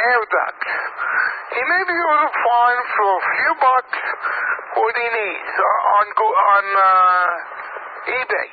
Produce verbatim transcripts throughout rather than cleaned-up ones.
air duct. He may be able to find for a few bucks what he needs uh, on go- on uh, eBay.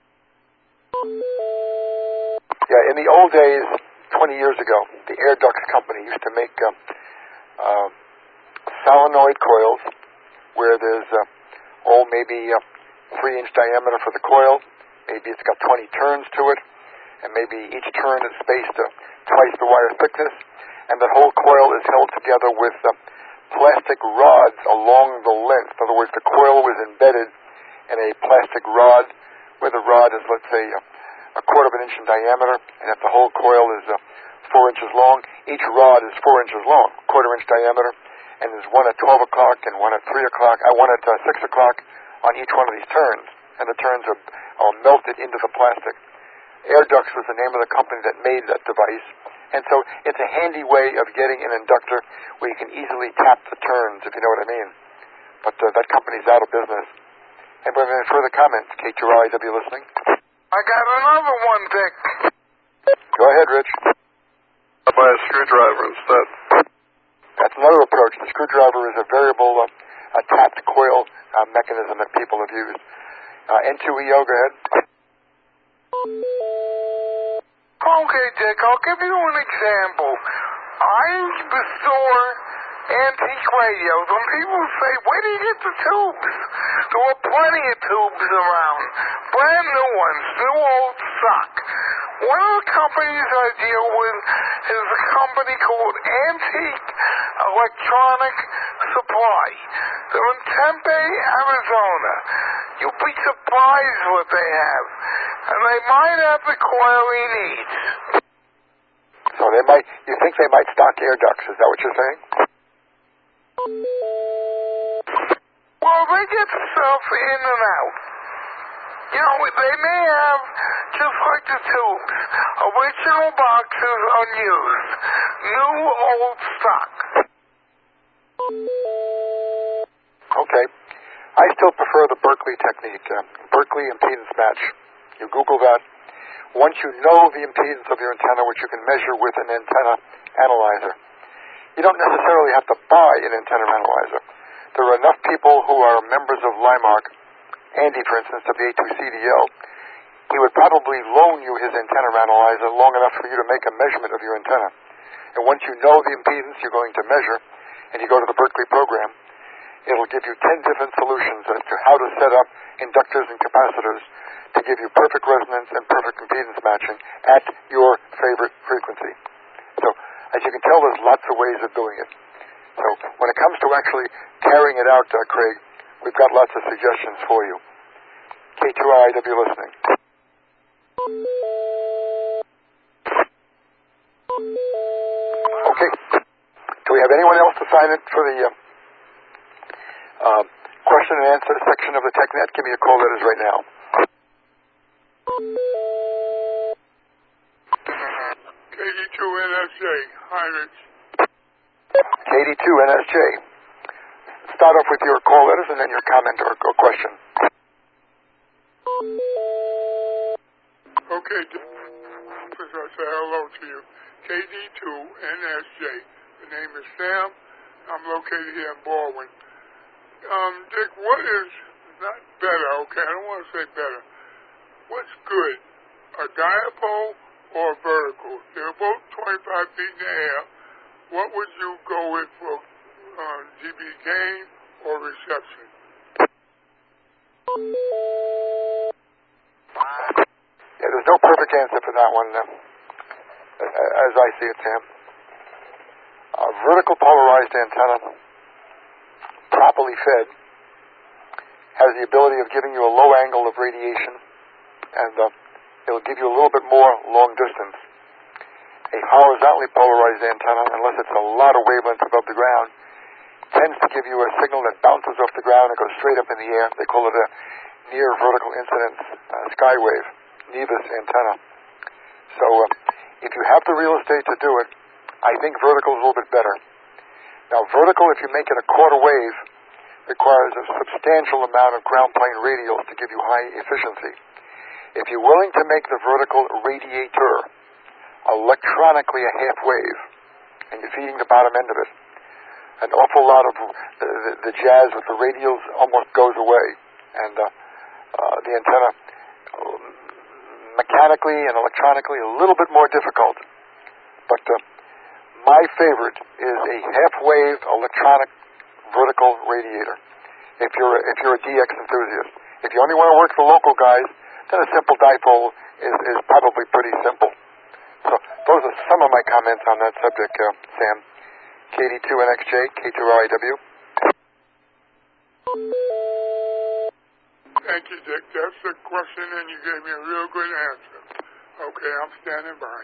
Yeah, in the old days, twenty years ago, the Air Ducts company used to make uh, uh, solenoid coils where there's, uh, oh, maybe a three-inch diameter for the coil. Maybe it's got twenty turns to it, and maybe each turn is spaced uh, twice the wire thickness, and the whole coil is held together with uh, plastic rods along the length. In other words, the coil was embedded in a plastic rod, where the rod is, let's say, a, a quarter of an inch in diameter, and if the whole coil is uh, four inches long, each rod is four inches long, quarter inch diameter, and there's one at twelve o'clock and one at three o'clock, uh, one at uh, six o'clock on each one of these turns, and the turns are, are melted into the plastic. Air Ducts was the name of the company that made that device, and so it's a handy way of getting an inductor where you can easily tap the turns, if you know what I mean. But uh, that company's out of business. Anybody have any further comments? K two R I W listening? I got another one, Dick. Go ahead, Rich. I'll buy a screwdriver instead. That's another approach. The screwdriver is a variable, uh, a tapped coil uh, mechanism that people have used. Uh, N two E O, go ahead. Okay, Dick, I'll give you an example. I restore antique radios, and people say, where do you get the tubes? There were plenty of tubes around. Brand new ones, new old stock. One of the companies I deal with is a company called Antique Electronic Supply. They're in Tempe, Arizona. You'll be surprised what they have. And they might have the coil he needs. So they might, you think they might stock air ducts, is that what you're saying? Well, they get stuff in and out. You know, they may have, just like the tubes, original boxes unused, new old stock. Okay. I still prefer the Berkeley technique, uh, Berkeley impedance match. You Google that. Once you know the impedance of your antenna, which you can measure with an antenna analyzer, you don't necessarily have to buy an antenna analyzer. There are enough people who are members of Limark, Andy, for instance, of the A two C D L. He would probably loan you his antenna analyzer long enough for you to make a measurement of your antenna. And once you know the impedance you're going to measure, and you go to the Berkeley program, it'll give you ten different solutions as to how to set up inductors and capacitors to give you perfect resonance and perfect impedance matching at your favorite frequency. So, as you can tell, there's lots of ways of doing it. So, when it comes to actually carrying it out, uh, Craig, we've got lots of suggestions for you. K two R I W listening. Okay. Do we have anyone else to sign in for the uh, uh, question and answer section of the TechNet? Give me a call, that is right now. K D two N S J, hi Rich. K D two N S J. Start off with your call letters and then your comment or, or question. Okay, first I'll say hello to you. K D two N S J. The name is Sam. I'm located here in Baldwin. Um, Dick, what is not better, okay, I don't want to say better. What's good, a dipole or a vertical? They're both twenty-five feet in the air. What would you go with for uh, D B gain or reception? Yeah, there's no perfect answer for that one, uh, as I see it, Sam. A vertical polarized antenna, properly fed, has the ability of giving you a low angle of radiation, and uh, it'll give you a little bit more long distance. A horizontally polarized antenna, unless it's a lot of wavelengths above the ground, tends to give you a signal that bounces off the ground and goes straight up in the air. They call it a near vertical incidence uh, skywave, N E V I S antenna. So uh, if you have the real estate to do it, I think vertical is a little bit better. Now, vertical, if you make it a quarter wave, requires a substantial amount of ground plane radials to give you high efficiency. If you're willing to make the vertical radiator electronically a half wave, and you're feeding the bottom end of it, an awful lot of uh, the, the jazz with the radials almost goes away, and uh, uh, the antenna um, mechanically and electronically a little bit more difficult. But uh, my favorite is a half-wave electronic vertical radiator. If you're a, if you're a D X enthusiast, if you only want to work for local guys, then a simple dipole is, is probably pretty simple. So those are some of my comments on that subject, uh, Sam. K D two N X J, K two R I W. Thank you, Dick. That's the question, and you gave me a real good answer. Okay, I'm standing by.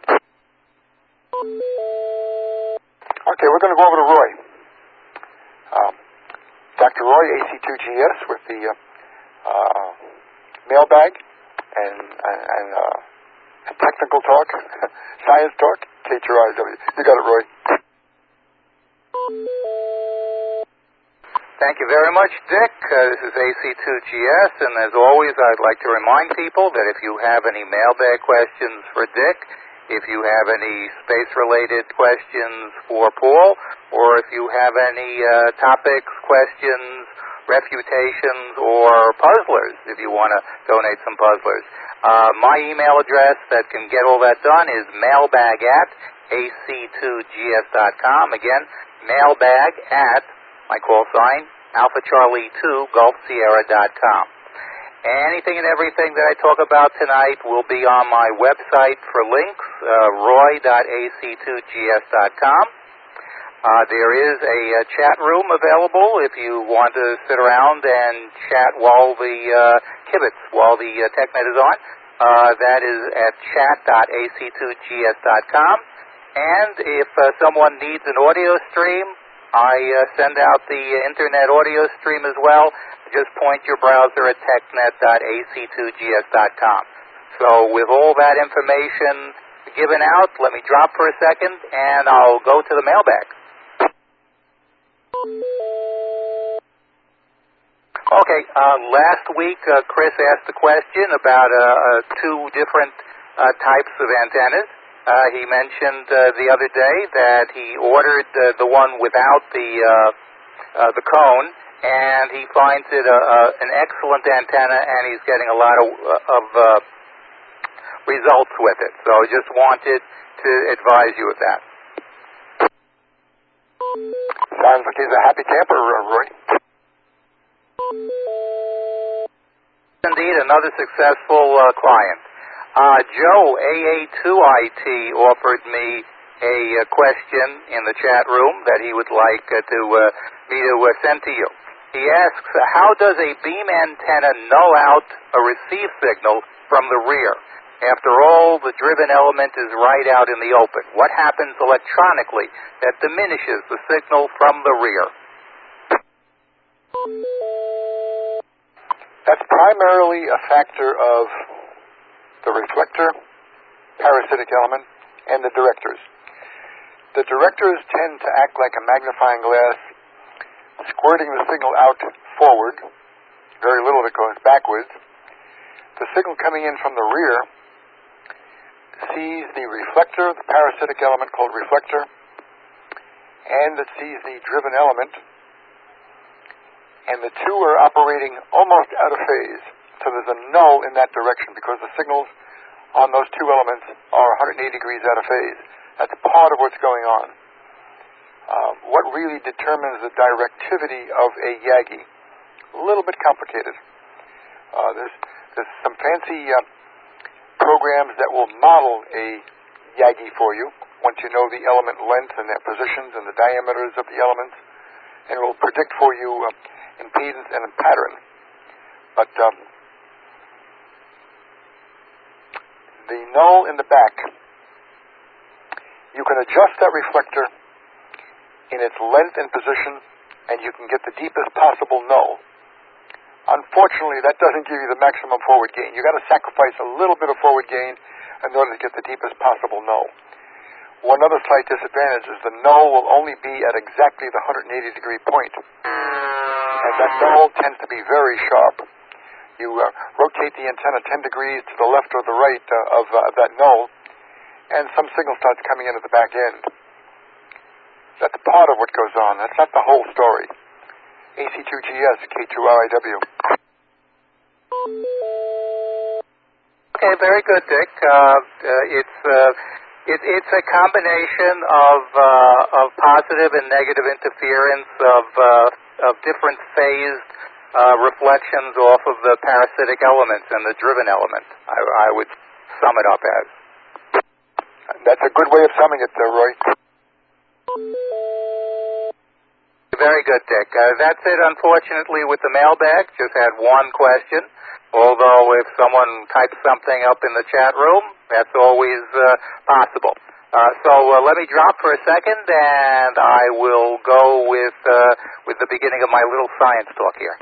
Okay, we're going to go over to Roy. Um, Doctor Roy, A C two G S, with the uh, uh, mailbag and, and, and uh, technical talk, science talk, K two R I W. You got it, Roy. Thank you very much, Dick. Uh, this is A C two G S, and as always, I'd like to remind people that if you have any mailbag questions for Dick, if you have any space-related questions for Paul, or if you have any uh, topics, questions, refutations, or puzzlers, if you want to donate some puzzlers, uh, my email address that can get all that done is mailbag at A C two G S dot com. Again, mailbag at, my call sign, Alpha Charlie two, Gulf Sierra dot com. Anything and everything that I talk about tonight will be on my website for links, uh, roy dot A C two G S dot com. Uh, there is a, a chat room available if you want to sit around and chat while the uh, kibitz, while the uh, TechNet is on. Uh, that is at chat dot A C two G S dot com. And if uh, someone needs an audio stream, I uh, send out the internet audio stream as well. Just point your browser at technet dot A C two G S dot com. So with all that information given out, let me drop for a second, and I'll go to the mailbag. Okay, uh, last week uh, Chris asked a question about uh, uh, two different uh, types of antennas. Uh, he mentioned uh, the other day that he ordered uh, the one without the uh, uh, the cone, and he finds it a, a, an excellent antenna, and he's getting a lot of, of uh, results with it. So I just wanted to advise you of that. Sounds like he's a happy camper, Roy. Indeed, another successful uh, client. Uh, Joe, A A two I T, offered me a uh, question in the chat room that he would like uh, to uh, me to uh, send to you. He asks, how does a beam antenna null out a receive signal from the rear? After all, the driven element is right out in the open. What happens electronically that diminishes the signal from the rear? That's primarily a factor of the reflector, parasitic element, and the directors. The directors tend to act like a magnifying glass, squirting the signal out forward. Very little of it goes backwards. The signal coming in from the rear sees the reflector, the parasitic element called reflector, and it sees the driven element, and the two are operating almost out of phase. So there's a null in that direction because the signals on those two elements are one hundred eighty degrees out of phase. That's part of what's going on. Uh, what really determines the directivity of a Yagi? A little bit complicated. Uh, there's, there's some fancy uh, programs that will model a Yagi for you once you know the element length and their positions and the diameters of the elements, and it will predict for you uh, impedance and pattern. But um, the null in the back, you can adjust that reflector in its length and position, and you can get the deepest possible null. Unfortunately, that doesn't give you the maximum forward gain. You've got to sacrifice a little bit of forward gain in order to get the deepest possible null. One other slight disadvantage is the null will only be at exactly the one hundred eighty degree point. And that null tends to be very sharp. You uh, rotate the antenna ten degrees to the left or the right uh, of uh, that null, and some signal starts coming in at the back end. That's part of what goes on. That's not the whole story. A C two G S, K two R I W. Okay, very good, Dick. Uh, uh, it's uh, it, it's a combination of uh, of positive and negative interference of uh, of different phased uh, reflections off of the parasitic elements and the driven element. I, I would sum it up as. That's a good way of summing it, though, Roy. Very good, Dick. Uh, that's it, unfortunately, with the mailbag. Just had one question. Although if someone types something up in the chat room, that's always uh, possible. Uh, so uh, let me drop for a second, and I will go with uh, with the beginning of my little science talk here.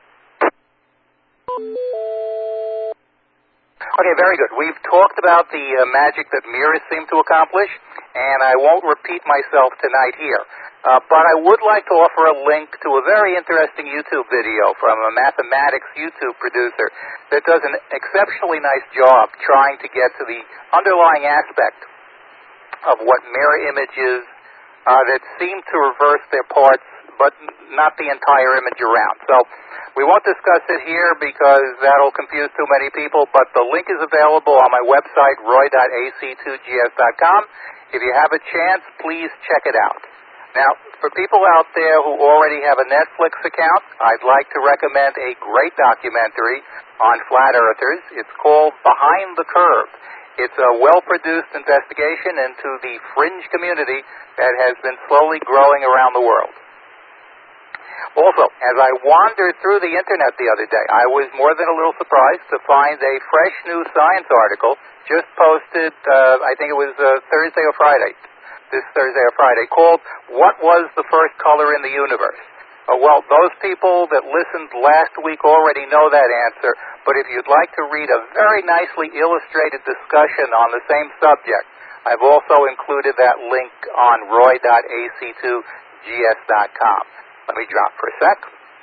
Okay, very good. We've talked about the uh, magic that mirrors seem to accomplish, and I won't repeat myself tonight here. Uh, but I would like to offer a link to a very interesting YouTube video from a mathematics YouTube producer that does an exceptionally nice job trying to get to the underlying aspect of what mirror images uh, that seem to reverse their parts, but not the entire image around. So we won't discuss it here because that'll confuse too many people, but the link is available on my website, roy dot a c two g s dot com. If you have a chance, please check it out. Now, for people out there who already have a Netflix account, I'd like to recommend a great documentary on flat earthers. It's called Behind the Curve. It's a well-produced investigation into the fringe community that has been slowly growing around the world. Also, as I wandered through the internet the other day, I was more than a little surprised to find a fresh new science article just posted, uh, I think it was uh, Thursday or Friday, this Thursday or Friday, called What Was the First Color in the Universe? Uh, well, those people that listened last week already know that answer, but if you'd like to read a very nicely illustrated discussion on the same subject, I've also included that link on roy dot a c two g s dot com. Let me drop for a sec.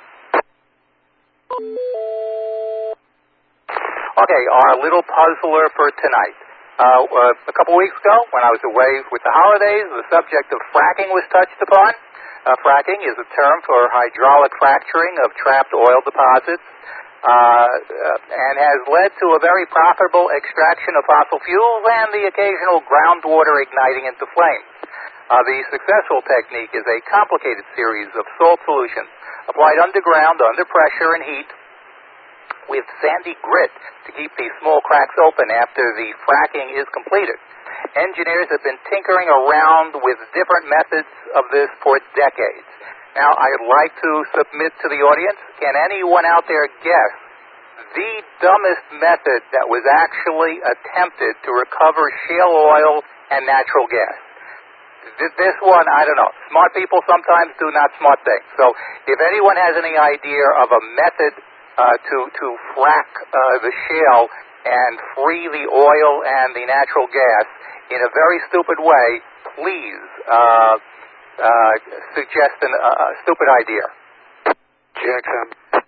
Okay, our little puzzler for tonight. Uh, uh, a couple weeks ago, when I was away with the holidays, the subject of fracking was touched upon. Uh, fracking is a term for hydraulic fracturing of trapped oil deposits uh, uh, and has led to a very profitable extraction of fossil fuels and the occasional groundwater igniting into flames. Uh, the successful technique is a complicated series of salt solutions applied underground under pressure and heat with sandy grit to keep these small cracks open after the fracking is completed. Engineers have been tinkering around with different methods of this for decades. Now, I'd like to submit to the audience, can anyone out there guess the dumbest method that was actually attempted to recover shale oil and natural gas? This one, I don't know. Smart people sometimes do not smart things. So if anyone has any idea of a method uh, to, to frack uh, the shale and free the oil and the natural gas in a very stupid way, please uh, uh, suggest an, uh, a stupid idea. Jackson.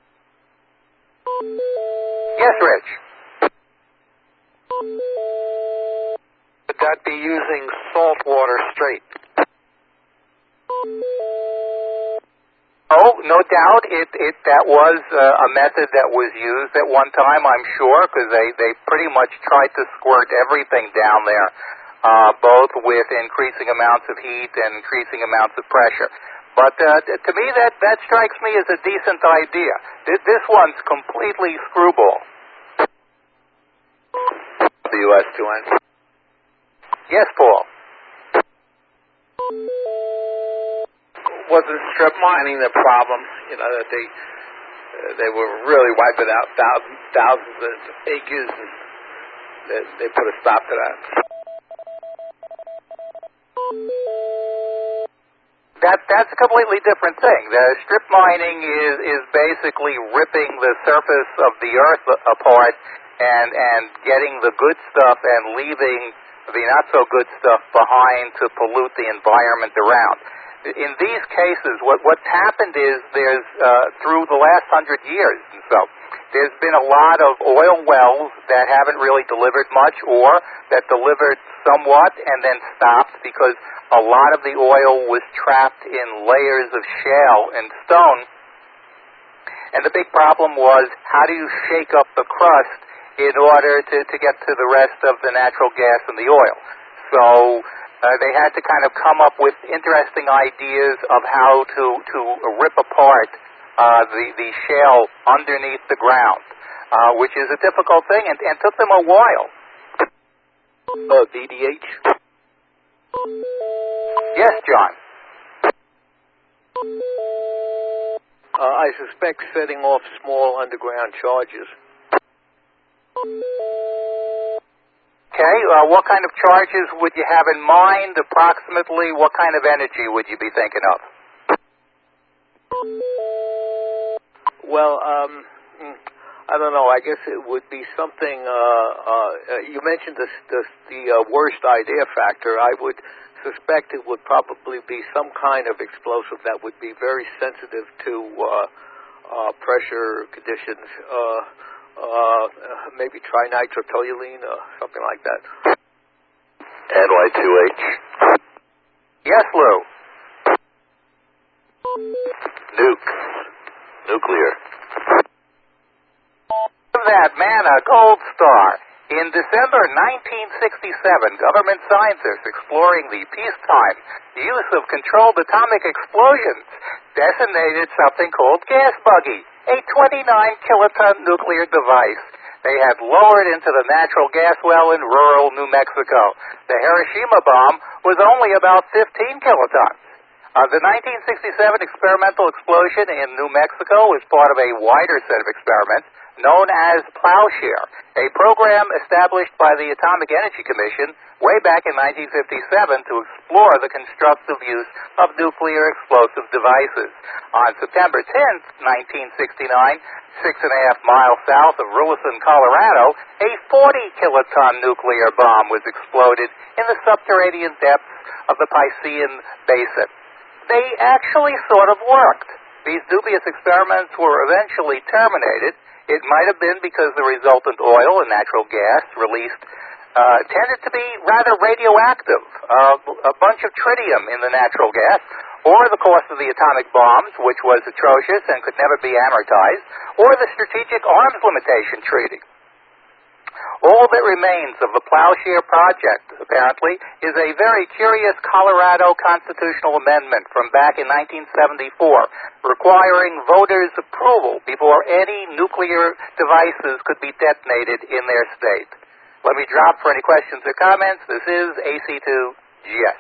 Yes, Rich? Would that be using salt water straight? Oh, no doubt. It, it that was uh, a method that was used at one time, I'm sure, because they, they pretty much tried to squirt everything down there, uh, both with increasing amounts of heat and increasing amounts of pressure. But uh, to me, that, that strikes me as a decent idea. This, this one's completely screwball. W S two N. Yes, Paul. Wasn't strip mining the problem? You know that they uh, they were really wiping out thousands thousands of acres, and they, they put a stop to that. That that's a completely different thing. The strip mining is is basically ripping the surface of the earth apart and and getting the good stuff and leaving the not so good stuff behind to pollute the environment around. In these cases, what what's happened is there's uh, through the last hundred years and so there's been a lot of oil wells that haven't really delivered much, or that delivered somewhat and then stopped because a lot of the oil was trapped in layers of shale and stone. And the big problem was, how do you shake up the crust in order to, to get to the rest of the natural gas and the oil? So uh, they had to kind of come up with interesting ideas of how to, to rip apart uh, the, the shale underneath the ground, uh, which is a difficult thing and, and took them a while. Uh, V D H? Yes, John. Uh, I suspect setting off small underground charges. Okay, uh, what kind of charges would you have in mind? Approximately what kind of energy would you be thinking of? Well, um, I don't know. I guess it would be something, uh, uh, you mentioned the, the, the uh, worst idea factor. I would suspect it would probably be some kind of explosive that would be very sensitive to uh, uh, pressure conditions. Uh, uh, maybe trinitrotoluene or something like that. N Y two H. Yes, Lou. Nukes. Nuclear. That man, a gold star. In December nineteen sixty-seven, government scientists exploring the peacetime use of controlled atomic explosions designated something called gas buggy, a twenty-nine kiloton nuclear device they had lowered into the natural gas well in rural New Mexico. The Hiroshima bomb was only about fifteen kilotons. Uh, the nineteen sixty-seven experimental explosion in New Mexico was part of a wider set of experiments known as Plowshare, a program established by the Atomic Energy Commission way back in nineteen fifty-seven to explore the constructive use of nuclear explosive devices. On September tenth, nineteen sixty-nine, six and a half miles south of Ruislip, Colorado, a forty kiloton nuclear bomb was exploded in the subterranean depths of the Piscean Basin. They actually sort of worked. These dubious experiments were eventually terminated. It might have been because the resultant oil and natural gas released uh, tended to be rather radioactive, uh, a bunch of tritium in the natural gas, or the cost of the atomic bombs, which was atrocious and could never be amortized, or the Strategic Arms Limitation Treaty. All that remains of the Plowshare Project, apparently, is a very curious Colorado constitutional amendment from back in nineteen seventy-four, requiring voters' approval before any nuclear devices could be detonated in their state. Let me drop for any questions or comments. This is A C two G S.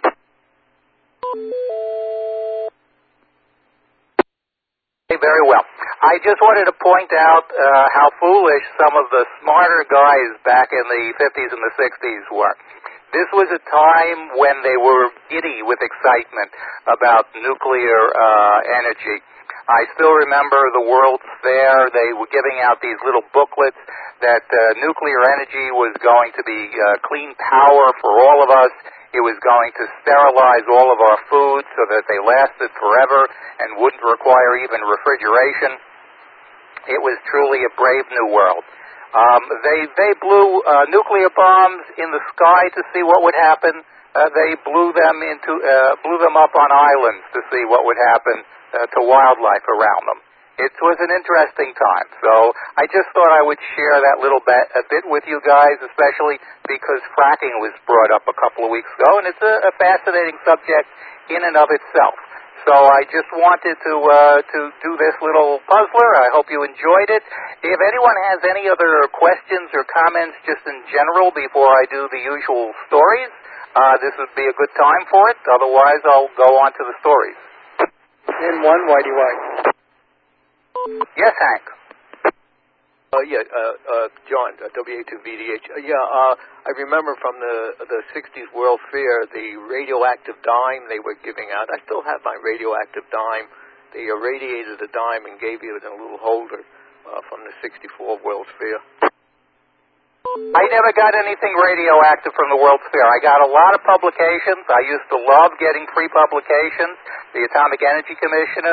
Very well. I just wanted to point out uh, how foolish some of the smarter guys back in the fifties and the sixties were. This was a time when they were giddy with excitement about nuclear uh, energy. I still remember the World's Fair. They were giving out these little booklets that uh, nuclear energy was going to be uh, clean power for all of us. It was going to sterilize all of our foods so that they lasted forever and wouldn't require even refrigeration. It was truly a brave new world. Um, they they blew uh, nuclear bombs in the sky to see what would happen. Uh, they blew them into uh, blew them up on islands to see what would happen uh, to wildlife around them. It was an interesting time, so I just thought I would share that little bit, a bit with you guys, especially because fracking was brought up a couple of weeks ago, and it's a, a fascinating subject in and of itself. So I just wanted to uh, to do this little puzzler. I hope you enjoyed it. If anyone has any other questions or comments just in general before I do the usual stories, uh, this would be a good time for it. Otherwise, I'll go on to the stories. In one, why do you like? Yes, Hank. Uh, yeah, uh, uh, John, uh, W A two V D H. Uh, yeah, uh, I remember from the the sixties World Fair, the radioactive dime they were giving out. I still have my radioactive dime. They irradiated the dime and gave you it in a little holder uh, from the sixty-four World's Fair. I never got anything radioactive from the World's Fair. I got a lot of publications. I used to love getting free publications. The Atomic Energy Commissioner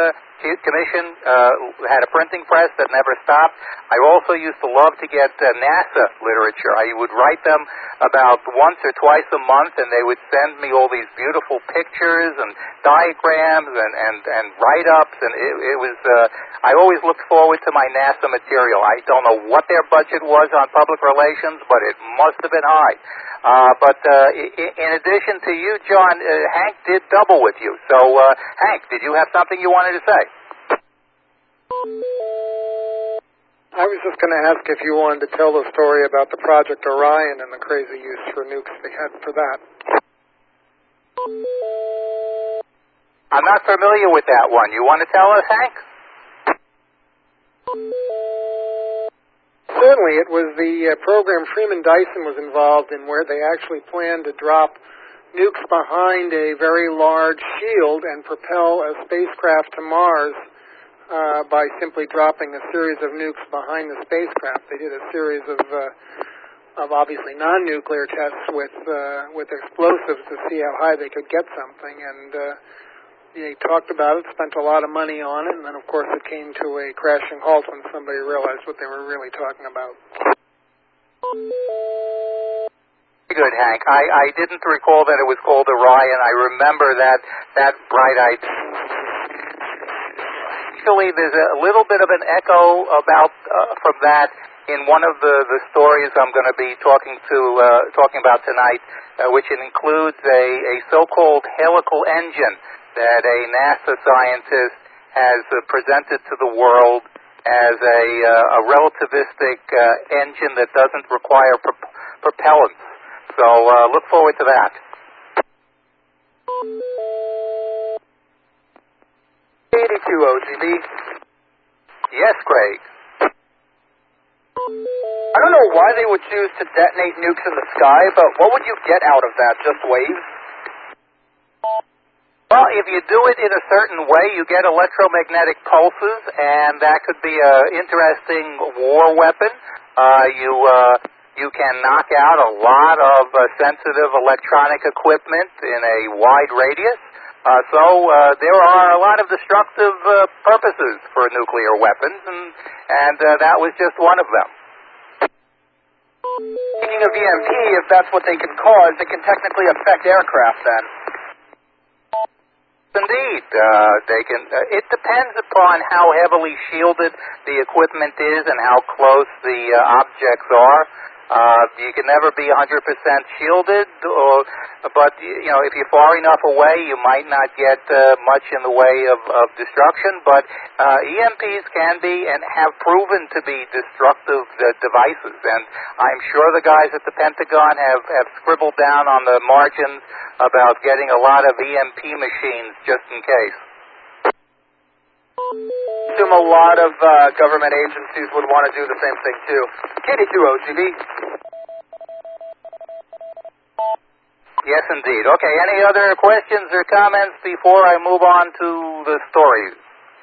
Commission uh, had a printing press that never stopped. I also used to love to get uh, NASA literature. I would write them about once or twice a month, and they would send me all these beautiful pictures and diagrams and, and, and write-ups, and it, it was, uh, I always looked forward to my NASA material. I don't know what their budget was on public relations, but it must have been high. Uh, but uh, in addition to you, John, uh, Hank did double with you. So, uh, Hank, did you have something you wanted to say? I was just going to ask if you wanted to tell the story about the Project Orion and the crazy use for nukes they had for that. I'm not familiar with that one. You want to tell us, Hank? Certainly, it was the uh, program Freeman Dyson was involved in, where they actually planned to drop nukes behind a very large shield and propel a spacecraft to Mars uh, by simply dropping a series of nukes behind the spacecraft. They did a series of, uh, of obviously non-nuclear tests with uh, with explosives to see how high they could get something, and uh, they talked about it, spent a lot of money on it, and then, of course, it came to a crashing halt when somebody realized what they were really talking about. Good, Hank. I, I didn't recall that it was called Orion. I remember that, that bright-eyed... Actually, there's a little bit of an echo about uh, from that in one of the, the stories I'm going to be talking to uh, talking about tonight, uh, which includes a, a so-called helical engine that a NASA scientist has uh, presented to the world as a, uh, a relativistic uh, engine that doesn't require pro- propellants. So uh, look forward to that. eighty-two O G B. Yes, Craig. I don't know why they would choose to detonate nukes in the sky, but what would you get out of that? Just waves? Well, if you do it in a certain way, you get electromagnetic pulses, and that could be an interesting war weapon. Uh, you uh, you can knock out a lot of uh, sensitive electronic equipment in a wide radius. Uh, so uh, there are a lot of destructive uh, purposes for nuclear weapons, and, and uh, that was just one of them. Speaking of E M P, if that's what they can cause, it can technically affect aircraft then. Indeed, uh, they can. Uh, it depends upon how heavily shielded the equipment is and how close the uh, objects are. Uh, you can never be one hundred percent shielded, or, but you know, if you're far enough away, you might not get uh, much in the way of, of destruction. But uh, E M Ps can be and have proven to be destructive uh, devices, and I'm sure the guys at the Pentagon have, have scribbled down on the margins about getting a lot of E M P machines just in case. I assume a lot of uh, government agencies would want to do the same thing too. K D two O G B. Yes, indeed. Okay, any other questions or comments before I move on to the stories?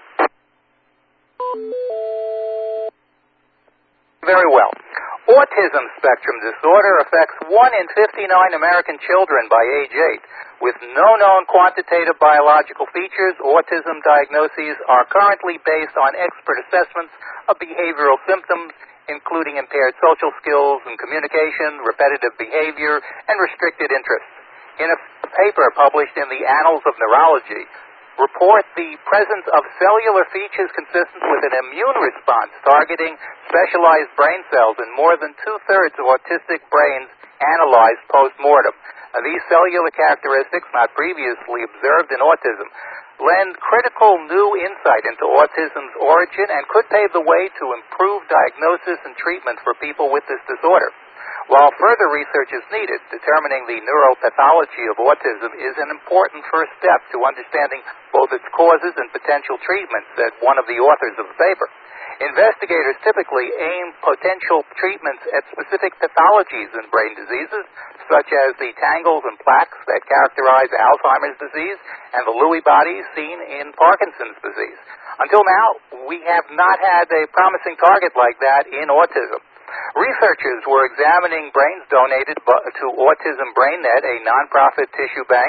Very well. Autism spectrum disorder affects one in fifty-nine American children by age eight. With no known quantitative biological features, autism diagnoses are currently based on expert assessments of behavioral symptoms, including impaired social skills and communication, repetitive behavior, and restricted interests. In a paper published in the Annals of Neurology, report the presence of cellular features consistent with an immune response targeting specialized brain cells in more than two-thirds of autistic brains analyzed post-mortem. Uh, these cellular characteristics, not previously observed in autism, lend critical new insight into autism's origin and could pave the way to improve diagnosis and treatment for people with this disorder. While further research is needed, determining the neuropathology of autism is an important first step to understanding both its causes and potential treatments, said one of the authors of the paper. Investigators typically aim potential treatments at specific pathologies in brain diseases, such as the tangles and plaques that characterize Alzheimer's disease and the Lewy bodies seen in Parkinson's disease. Until now, we have not had a promising target like that in autism. Researchers were examining brains donated to Autism BrainNet, a nonprofit tissue bank,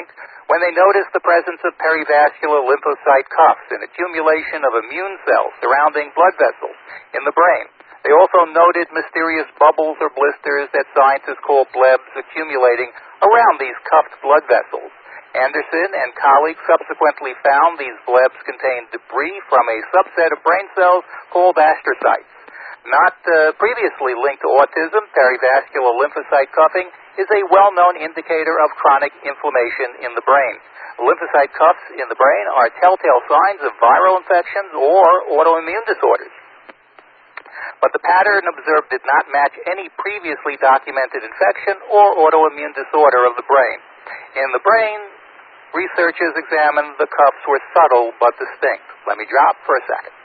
when they noticed the presence of perivascular lymphocyte cuffs, an accumulation of immune cells surrounding blood vessels in the brain. They also noted mysterious bubbles or blisters that scientists call blebs accumulating around these cuffed blood vessels. Anderson and colleagues subsequently found these blebs contained debris from a subset of brain cells called astrocytes. Not uh, previously linked to autism, perivascular lymphocyte cuffing is a well-known indicator of chronic inflammation in the brain. Lymphocyte cuffs in the brain are telltale signs of viral infections or autoimmune disorders. But the pattern observed did not match any previously documented infection or autoimmune disorder of the brain. In the brain, researchers examined the cuffs were subtle but distinct. Let me drop for a second.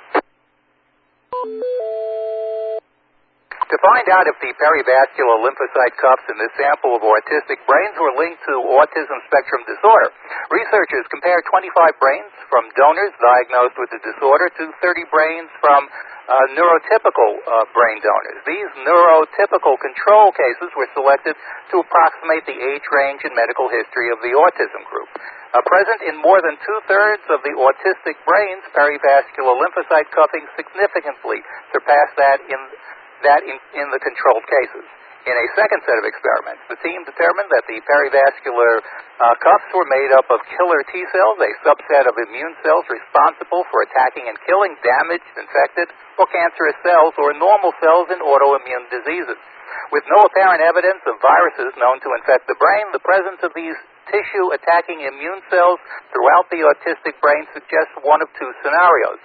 To find out if the perivascular lymphocyte cuffs in this sample of autistic brains were linked to autism spectrum disorder, researchers compared twenty-five brains from donors diagnosed with the disorder to thirty brains from uh, neurotypical uh, brain donors. These neurotypical control cases were selected to approximate the age range and medical history of the autism group. Uh, present in more than two-thirds of the autistic brains, perivascular lymphocyte cuffing significantly surpassed that in that in, in the controlled cases. In a second set of experiments, the team determined that the perivascular uh, cuffs were made up of killer T cells, a subset of immune cells responsible for attacking and killing damaged, infected, or cancerous cells or normal cells in autoimmune diseases. With no apparent evidence of viruses known to infect the brain, the presence of these tissue-attacking immune cells throughout the autistic brain suggests one of two scenarios.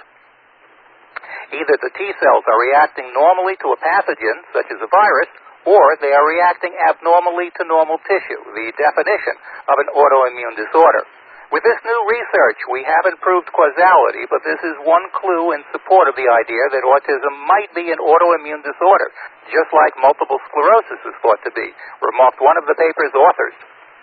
Either the T cells are reacting normally to a pathogen, such as a virus, or they are reacting abnormally to normal tissue, the definition of an autoimmune disorder. With this new research, we haven't proved causality, but this is one clue in support of the idea that autism might be an autoimmune disorder, just like multiple sclerosis is thought to be, remarked one of the paper's authors.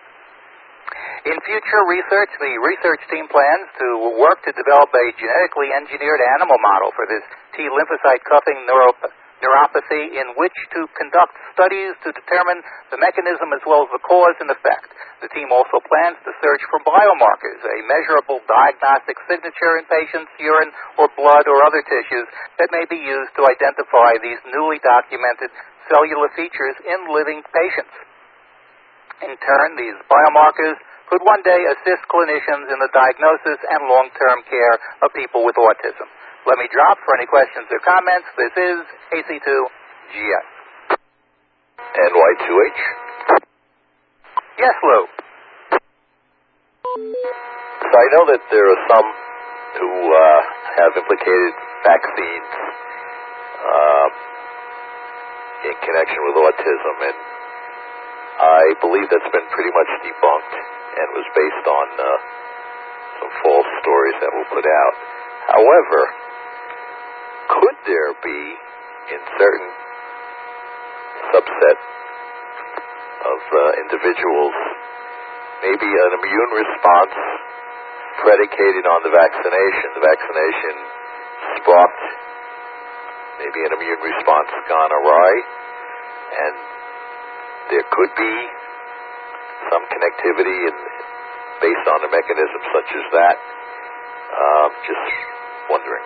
In future research, the research team plans to work to develop a genetically engineered animal model for this T lymphocyte cuffing neurop- neuropathy in which to conduct studies to determine the mechanism as well as the cause and effect. The team also plans to search for biomarkers, a measurable diagnostic signature in patients' urine or blood or other tissues that may be used to identify these newly documented cellular features in living patients. In turn, these biomarkers could one day assist clinicians in the diagnosis and long-term care of people with autism. Let me drop for any questions or comments. This is A C two G S. N Y two H? Yes, Lou. So I know that there are some who uh, have implicated vaccines uh, in connection with autism, and I believe that's been pretty much debunked and was based on uh, some false stories that were put out. However, could there be, in certain subset of uh, individuals, maybe an immune response predicated on the vaccination? The vaccination sparked maybe an immune response gone awry, and there could be some connectivity in, based on a mechanism such as that. Um, just wondering.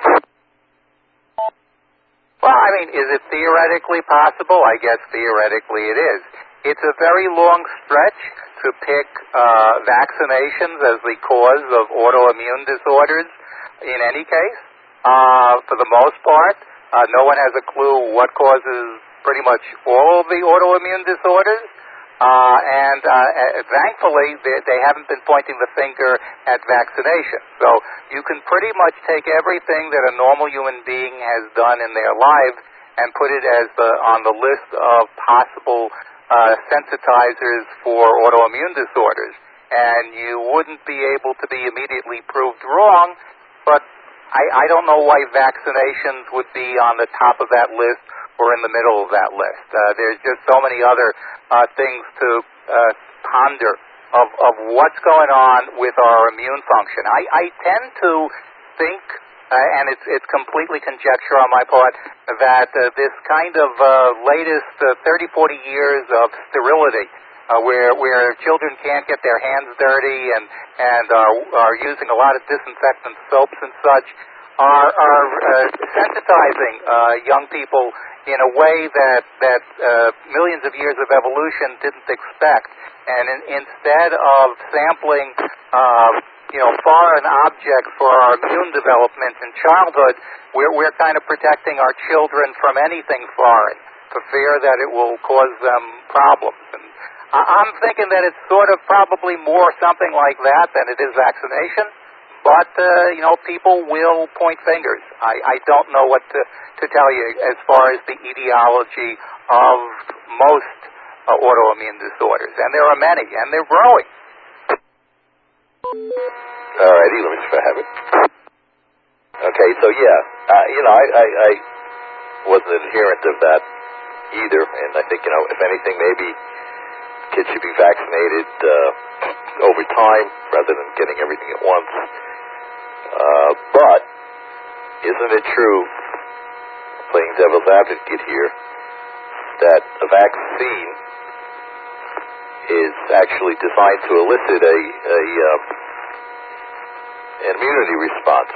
Well, I mean, is it theoretically possible? I guess theoretically it is. It's a very long stretch to pick uh, vaccinations as the cause of autoimmune disorders in any case. Uh, for the most part, uh, no one has a clue what causes pretty much all of the autoimmune disorders. Uh, and uh, thankfully, they, they haven't been pointing the finger at vaccination. So you can pretty much take everything that a normal human being has done in their lives and put it as the, on the list of possible uh, sensitizers for autoimmune disorders. And you wouldn't be able to be immediately proved wrong, but I, I don't know why vaccinations would be on the top of that list or in the middle of that list. Uh, there's just so many other uh, things to uh, ponder of, of what's going on with our immune function. I, I tend to think, uh, and it's, it's completely conjecture on my part, that uh, this kind of uh, latest uh, thirty, forty years of sterility uh, where where children can't get their hands dirty and and are are using a lot of disinfectant soaps and such, are are uh, sensitizing uh, young people in a way that that uh, millions of years of evolution didn't expect. And in, instead of sampling, uh, you know, foreign objects for our immune development in childhood, we're we're kind of protecting our children from anything foreign, for fear that it will cause them problems. And I'm thinking that it's sort of probably more something like that than it is vaccination. But, uh, you know, people will point fingers. I, I don't know what to, to tell you as far as the etiology of most uh, autoimmune disorders. And there are many, and they're growing. All righty, let me see if I have it. Okay, so yeah, uh, you know, I, I, I wasn't an adherent of that either. And I think, you know, if anything, maybe kids should be vaccinated uh, over time rather than getting everything at once. Uh, but isn't it true, playing devil's advocate here, that a vaccine is actually designed to elicit a, a um, an immunity response?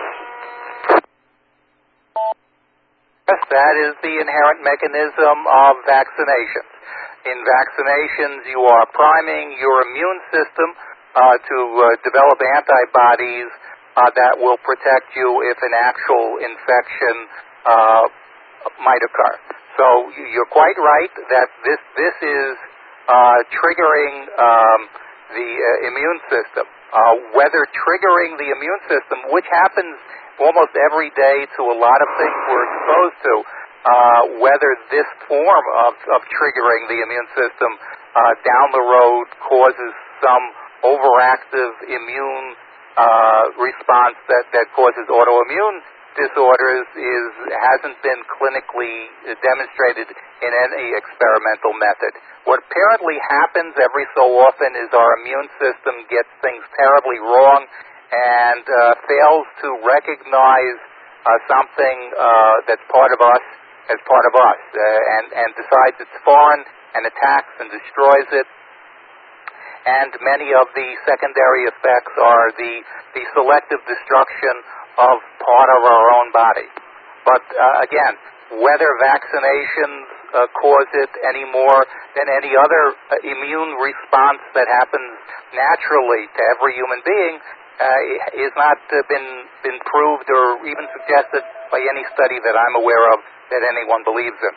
Yes, that is the inherent mechanism of vaccinations. In vaccinations, you are priming your immune system uh, to uh, develop antibodies Uh, that will protect you if an actual infection uh, might occur. So you're quite right that this this is uh, triggering um, the uh, immune system. Uh, whether triggering the immune system, which happens almost every day to a lot of things we're exposed to, uh, whether this form of, of triggering the immune system uh, down the road causes some overactive immune Uh, response that, that causes autoimmune disorders is hasn't been clinically demonstrated in any experimental method. What apparently happens every so often is our immune system gets things terribly wrong and uh, fails to recognize uh, something uh, that's part of us as part of us, uh, and, and decides it's foreign and attacks and destroys it. And many of the secondary effects are the, the selective destruction of part of our own body. But uh, again, whether vaccinations uh, cause it any more than any other uh, immune response that happens naturally to every human being uh, is not uh, been been proved or even suggested by any study that I'm aware of that anyone believes in.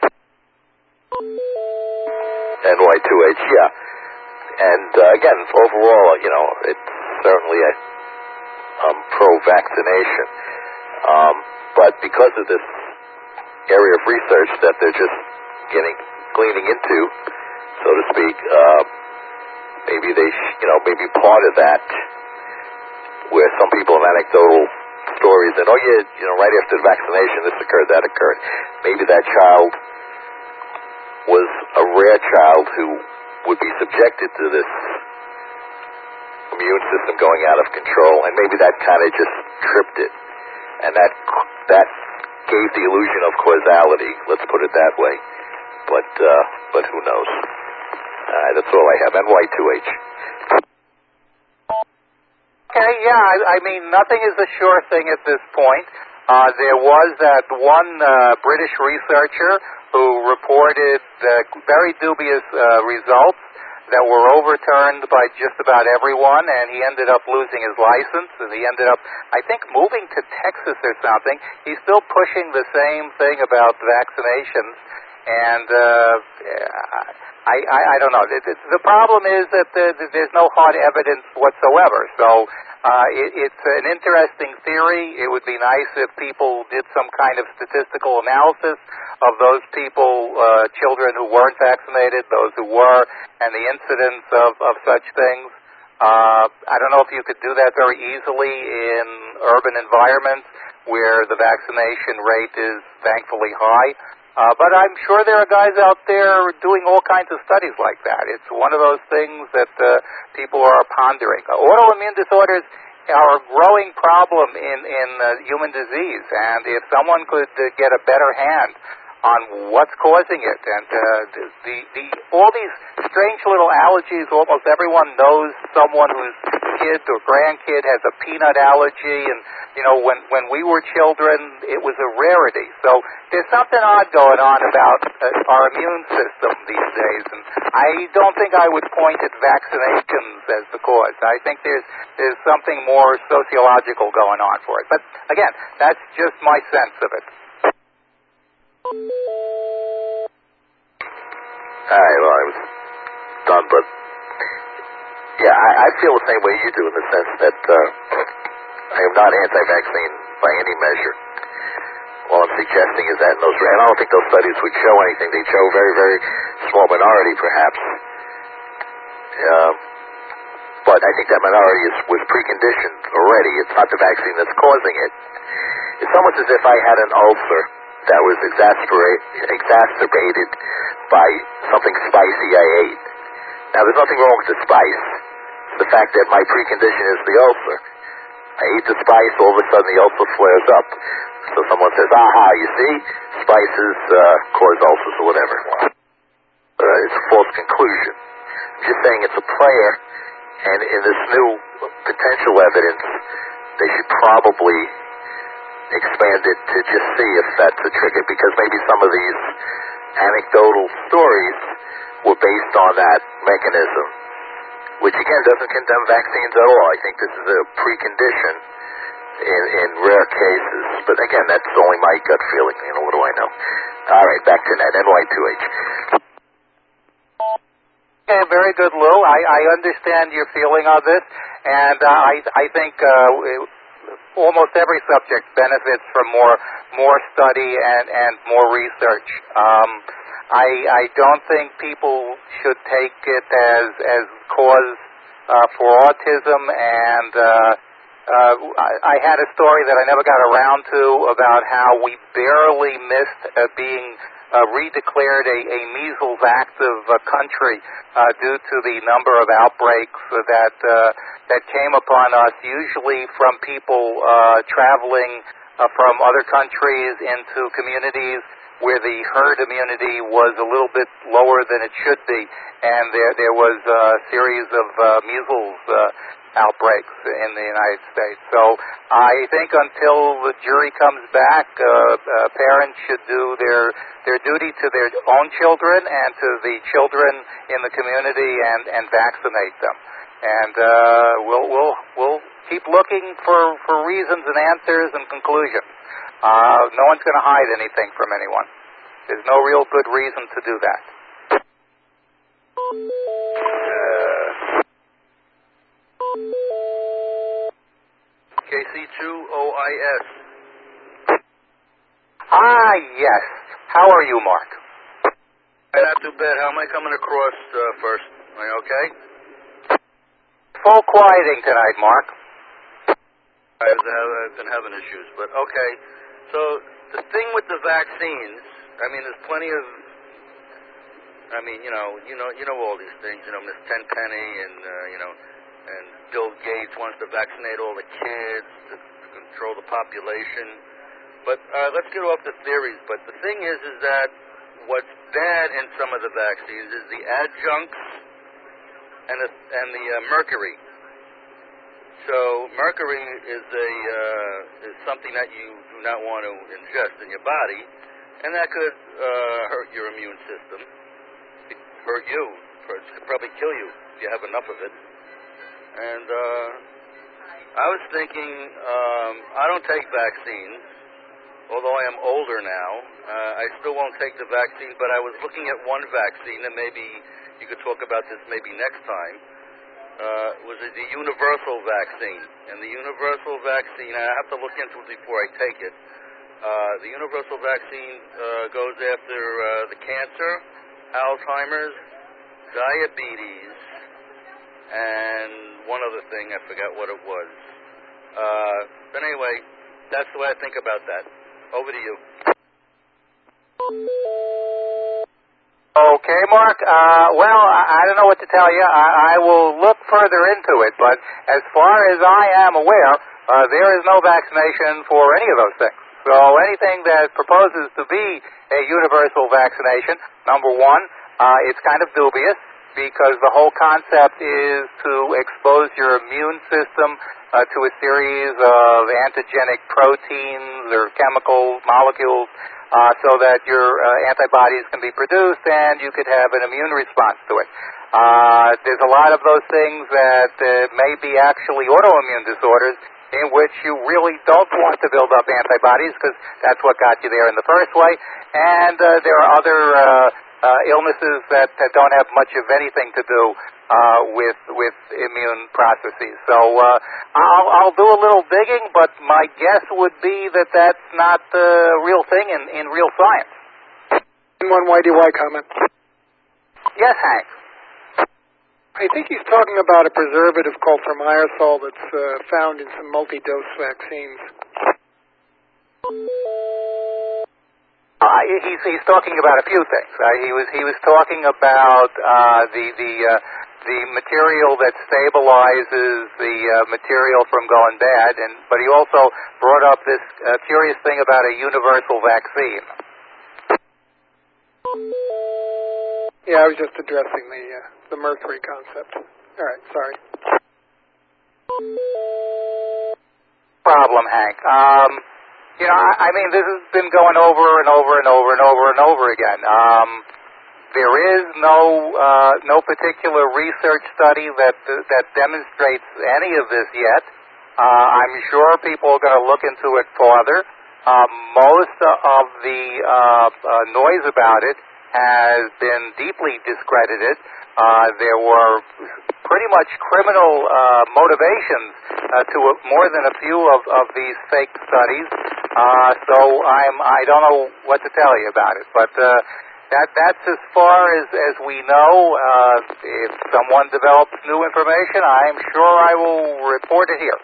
N Y two H, yeah. And uh, again, overall, you know, it's certainly a um, pro-vaccination. Um, but because of this area of research that they're just getting gleaning into, so to speak, uh, maybe they, sh- you know, maybe part of that, where some people have anecdotal stories that, oh yeah, you know, right after the vaccination, this occurred, that occurred. Maybe that child was a rare child who would be subjected to this immune system going out of control, and maybe that kind of just tripped it, and that that gave the illusion of causality. Let's put it that way. But uh, but who knows? Uh, that's all I have. N Y two H. Okay, yeah, I, I mean, nothing is a sure thing at this point. Uh, there was that one uh, British researcher who reported uh, very dubious uh, results that were overturned by just about everyone, and he ended up losing his license, and he ended up, I think, moving to Texas or something. He's still pushing the same thing about vaccinations, and uh, I, I, I don't know. The, the problem is that the, the, there's no hard evidence whatsoever, so uh, it, it's an interesting theory. It would be nice if people did some kind of statistical analysis of those people, uh, children who weren't vaccinated, those who were, and the incidence of, of such things. Uh, I don't know if you could do that very easily in urban environments where the vaccination rate is thankfully high. Uh, but I'm sure there are guys out there doing all kinds of studies like that. It's one of those things that uh, people are pondering. Uh, autoimmune disorders are a growing problem in, in uh, human disease, and if someone could uh, get a better hand on what's causing it. And uh, the, the, the all these strange little allergies, almost everyone knows someone whose kid or grandkid has a peanut allergy, and you know, when, when we were children, it was a rarity. So there's something odd going on about uh, our immune system these days, and I don't think I would point at vaccinations as the cause. I think there's there's something more sociological going on for it. But again, that's just my sense of it. All right, well, I was done, but yeah, I, I feel the same way you do in the sense that uh, I am not anti-vaccine by any measure. All I'm suggesting is that in those, and I don't think those studies would show anything. They'd show a very, very small minority, perhaps. Uh, but I think that minority is, was preconditioned already. It's not the vaccine that's causing it. It's almost as if I had an ulcer that was exacerbated by something spicy I ate. Now, there's nothing wrong with the spice. It's the fact that my precondition is the ulcer. I eat the spice, all of a sudden the ulcer flares up. So someone says, aha, you see, spices uh, cause ulcers or whatever. Uh, it's a false conclusion. I'm just saying it's a player, and in this new potential evidence, they should probably expand it to just see if that's a trigger, because maybe some of these anecdotal stories were based on that mechanism, which again doesn't condemn vaccines at all. I think this is a precondition in, in rare cases. But again, that's only my gut feeling. You know, what do I know? All right, back to that N Y two H. Okay, very good, Lou. I, I understand your feeling on this, and uh, I, I think uh, almost every subject benefits from more more study and, and more research. Um, I, I don't think people should take it as as cause uh, for autism, and uh, uh, I, I had a story that I never got around to about how we barely missed uh, being uh, redeclared a, a measles active uh, country uh, due to the number of outbreaks that uh, that came upon us, usually from people uh, traveling uh, from other countries into communities where the herd immunity was a little bit lower than it should be, and there there was a series of uh, measles uh, outbreaks in the United States. So I think until the jury comes back, uh, uh, parents should do their their duty to their own children and to the children in the community and, and vaccinate them. And uh, we'll we'll we'll keep looking for, for reasons and answers and conclusions. Uh, no one's going to hide anything from anyone. There's no real good reason to do that. Uh, K C two O I S. Ah, yes. How are you, Mark? Not too bad. How am I coming across uh, first? Am I okay? Full quieting tonight, Mark. I've, I've been having issues, but okay. So the thing with the vaccines, I mean, there's plenty of, I mean, you know, you know, you know all these things. You know, Miss Tenpenny and uh, you know, and Bill Gates wants to vaccinate all the kids to, to control the population. But uh, let's get off the theories. But the thing is, is that what's bad in some of the vaccines is the adjuncts and the and the uh, mercury. So mercury is a uh, is something that you do not want to ingest in your body, and that could uh, hurt your immune system, hurt you, it could probably kill you if you have enough of it. And uh, I was thinking, um, I don't take vaccines, although I am older now. Uh, I still won't take the vaccine, but I was looking at one vaccine, and maybe you could talk about this maybe next time. Uh, was it the universal vaccine? And the universal vaccine, I have to look into it before I take it. Uh, the universal vaccine uh, goes after uh, the cancer, Alzheimer's, diabetes, and one other thing, I forgot what it was. Uh, but anyway, that's the way I think about that. Over to you. Okay, Mark. Uh, well, I, I don't know what to tell you. I, I will look further into it, but as far as I am aware, uh, there is no vaccination for any of those things. So anything that proposes to be a universal vaccination, number one, uh, it's kind of dubious because the whole concept is to expose your immune system uh, to a series of antigenic proteins or chemical molecules uh, so that your uh, antibodies can be produced and you could have an immune response to it. Uh, there's a lot of those things that uh, may be actually autoimmune disorders in which you really don't want to build up antibodies because that's what got you there in the first way. And uh, there are other uh, uh, illnesses that, that don't have much of anything to do uh, with with immune processes. So uh, I'll, I'll do a little digging, but my guess would be that that's not the real thing in, in real science. One Y D Y comment. Yes, Hank. I think he's talking about a preservative called thimerosal that's uh, found in some multi-dose vaccines. Uh, he's he's talking about a few things. Uh, he was he was talking about uh, the the uh, the material that stabilizes the uh, material from going bad, and but he also brought up this uh, curious thing about a universal vaccine. Yeah, I was just addressing the uh, the mercury concept. All right, sorry. Problem, Hank. Um, you know, I, I mean, this has been going over and over and over and over and over again. Um, there is no uh, no particular research study that uh, that demonstrates any of this yet. Uh, I'm sure people are going to look into it further. Uh, most of the uh, uh, noise about it has been deeply discredited. Uh, there were pretty much criminal uh, motivations uh, to a, more than a few of, of these fake studies. Uh, so I'm I don't know what to tell you about it, but uh, that that's as far as, as we know. Uh, if someone develops new information, I'm sure I will report it here.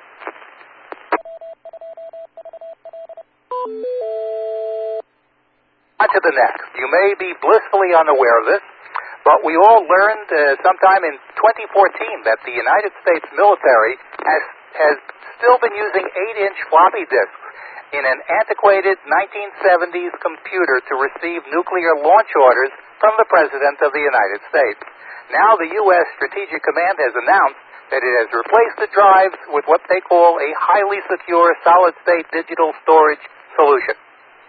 On to the next. You may be blissfully unaware of this, but we all learned uh, sometime in twenty fourteen that the United States military has has still been using eight-inch floppy disks in an antiquated nineteen seventies computer to receive nuclear launch orders from the President of the United States. Now the U S Strategic Command has announced that it has replaced the drives with what they call a highly secure solid-state digital storage solution.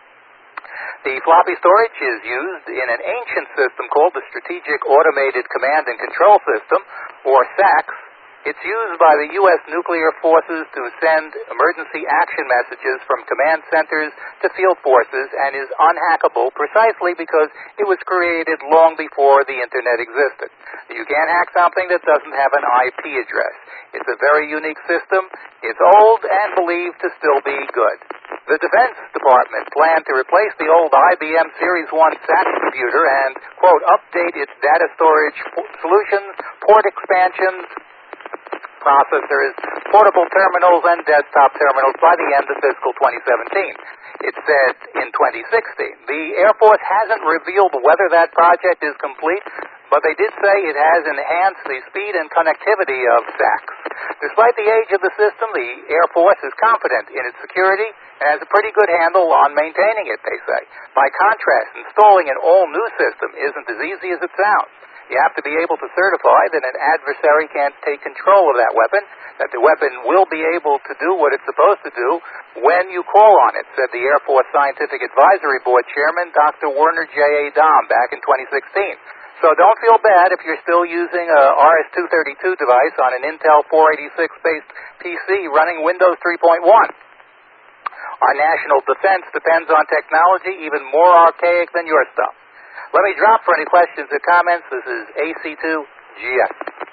The floppy storage is used in an ancient system called the Strategic Automated Command and Control System, or SACS. It's used by the U S nuclear forces to send emergency action messages from command centers to field forces and is unhackable precisely because it was created long before the Internet existed. You can't hack something that doesn't have an I P address. It's a very unique system. It's old and believed to still be good. The Defense Department planned to replace the old I B M Series one SACS computer and, quote, update its data storage solutions, port expansions, processors, portable terminals, and desktop terminals by the end of fiscal twenty seventeen. It said in twenty sixteen. The Air Force hasn't revealed whether that project is complete, but they did say it has enhanced the speed and connectivity of SACS. Despite the age of the system, the Air Force is confident in its security and has a pretty good handle on maintaining it, they say. By contrast, installing an all-new system isn't as easy as it sounds. You have to be able to certify that an adversary can't take control of that weapon, that the weapon will be able to do what it's supposed to do when you call on it, said the Air Force Scientific Advisory Board Chairman Doctor Werner J A. Dahm back in twenty sixteen. So don't feel bad if you're still using a R S two thirty-two device on an Intel four eighty-six-based P C running Windows three point one. Our national defense depends on technology even more archaic than your stuff. Let me drop for any questions or comments. This is A C two G S.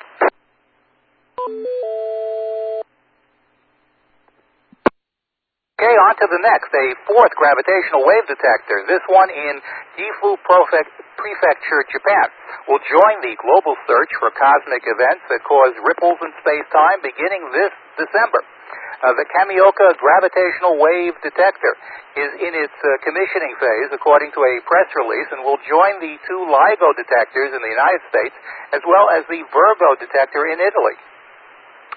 Okay, on to the next, a fourth gravitational wave detector, this one in Gifu Prefecture, Japan, will join the global search for cosmic events that cause ripples in space-time beginning this December. Uh, the Kamioka Gravitational Wave Detector is in its uh, commissioning phase, according to a press release, and will join the two LIGO detectors in the United States, as well as the Virgo detector in Italy.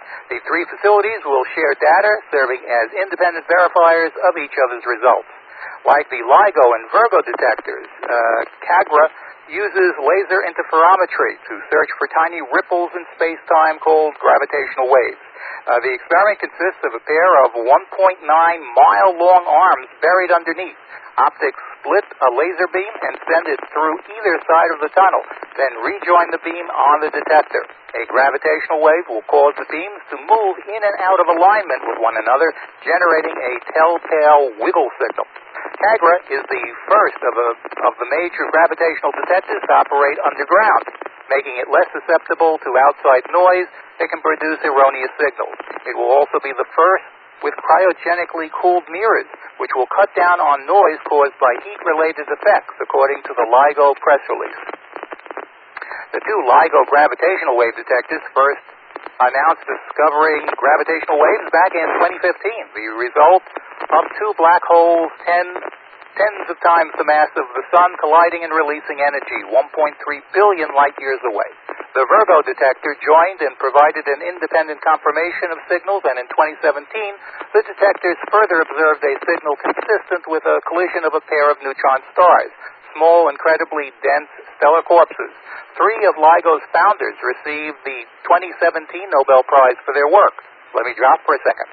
The three facilities will share data, serving as independent verifiers of each other's results. Like the LIGO and Virgo detectors, uh, CAGRA uses laser interferometry to search for tiny ripples in space-time called gravitational waves. Uh, the experiment consists of a pair of one point nine mile long arms buried underneath. Optics split a laser beam and send it through either side of the tunnel, then rejoin the beam on the detector. A gravitational wave will cause the beams to move in and out of alignment with one another, generating a telltale wiggle signal. CAGRA is the first of, a, of the major gravitational detectors to operate underground, making it less susceptible to outside noise that can produce erroneous signals. It will also be the first with cryogenically cooled mirrors, which will cut down on noise caused by heat-related effects, according to the LIGO press release. The two LIGO gravitational wave detectors first announced discovering gravitational waves back in twenty fifteen. The result of two black holes ten, tens of times the mass of the Sun colliding and releasing energy, one point three billion light-years away. The Virgo detector joined and provided an independent confirmation of signals, and in twenty seventeen, the detectors further observed a signal consistent with a collision of a pair of neutron stars, small, incredibly dense stellar corpses. Three of LIGO's founders received the twenty seventeen Nobel Prize for their work. Let me drop for a second.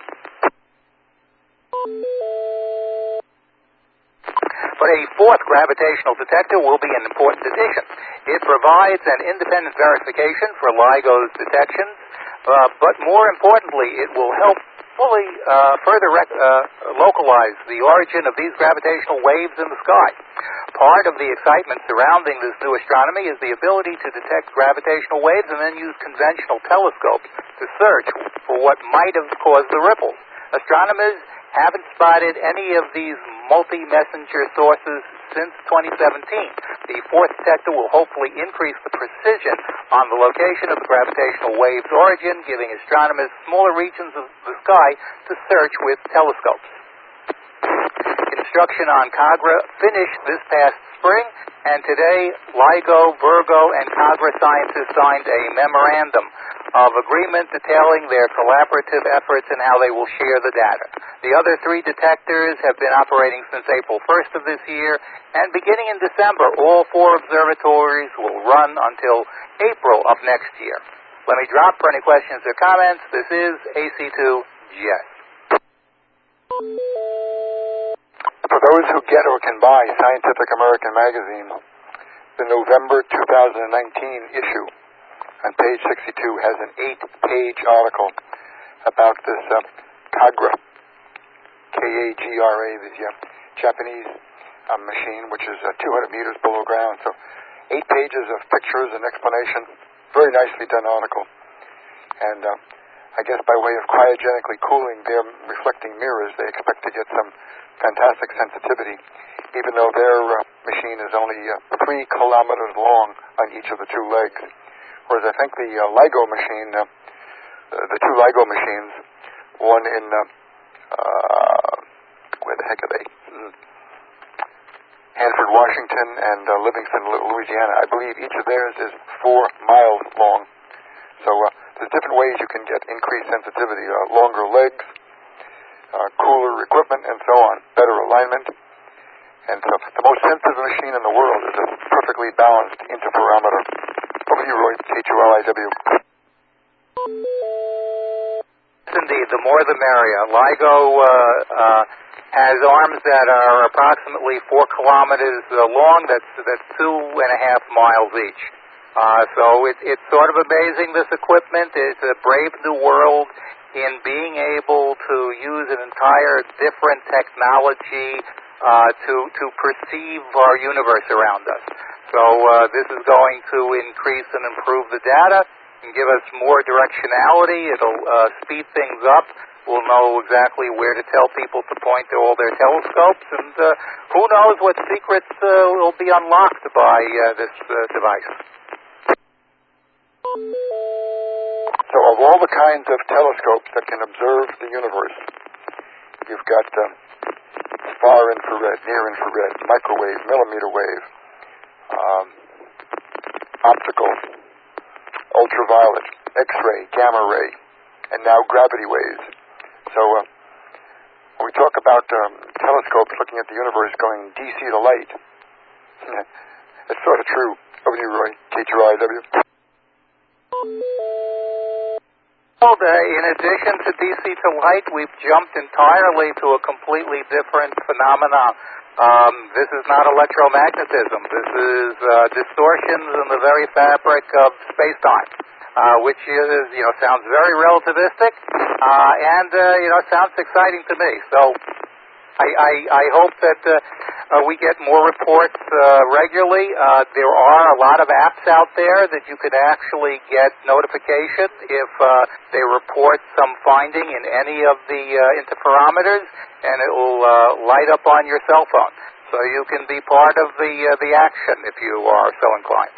But a fourth gravitational detector will be an important addition. It provides an independent verification for LIGO's detections, uh, but more importantly, it will help fully uh, further rec- uh, localize the origin of these gravitational waves in the sky. Part of the excitement surrounding this new astronomy is the ability to detect gravitational waves and then use conventional telescopes to search for what might have caused the ripples. Astronomers haven't spotted any of these multi-messenger sources since twenty seventeen. The fourth detector will hopefully increase the precision on the location of the gravitational wave's origin, giving astronomers smaller regions of the sky to search with telescopes. Construction on CAGRA finished this past spring, and today LIGO, Virgo, and CAGRA scientists signed a memorandum of agreement detailing their collaborative efforts and how they will share the data. The other three detectors have been operating since April first of this year, and beginning in December, all four observatories will run until April of next year. Let me drop for any questions or comments. This is A C two G S. For those who get or can buy Scientific American magazine, the November two thousand nineteen issue on page sixty-two has an eight-page article about this uh, CAGRA, K A G R A, the uh, Japanese uh, machine, which is uh, two hundred meters below ground. So eight pages of pictures and explanation. Very nicely done article. And uh, I guess by way of cryogenically cooling their reflecting mirrors, they expect to get some fantastic sensitivity, even though their uh, machine is only uh, three kilometers long on each of the two legs. Whereas I think the uh, LIGO machine, uh, the two LIGO machines, one in, uh, uh, where the heck are they? Mm. Hanford, Washington, and uh, Livingston, Louisiana. I believe each of theirs is four miles long. So uh, there's different ways you can get increased sensitivity, uh, longer legs, uh, cooler equipment, and so on, better alignment. And so the most sensitive machine in the world is a perfectly balanced interferometer. Over to you, Roy, H O L I W. Indeed, the more the merrier. LIGO uh, uh, has arms that are approximately four kilometers uh, long. That's that's two and a half miles each. Uh, so it, it's sort of amazing, this equipment. It's a brave new world in being able to use an entire different technology uh, to to perceive our universe around us. So uh, this is going to increase and improve the data and give us more directionality. It'll uh, speed things up. We'll know exactly where to tell people to point to all their telescopes, and uh, who knows what secrets uh, will be unlocked by uh, this uh, device. So of all the kinds of telescopes that can observe the universe, you've got uh, far infrared, near infrared, microwave, millimeter wave, um, optical, ultraviolet, X-ray, gamma ray, and now gravity waves. So uh, when we talk about um, telescopes looking at the universe going D C to light, it's sort of true. Over to you, Roy, K T R I W. Well, uh, in addition to D C to light, we've jumped entirely to a completely different phenomenon. Um, this is not electromagnetism. This is uh, distortions in the very fabric of space-time, uh, which is, you know, sounds very relativistic, uh, and, uh, you know, sounds exciting to me. So I, I, I hope that uh, uh, we get more reports uh, regularly. Uh, there are a lot of apps out there that you can actually get notification if uh, they report some finding in any of the uh, interferometers, and it will uh, light up on your cell phone. So you can be part of the, uh, the action if you are so inclined.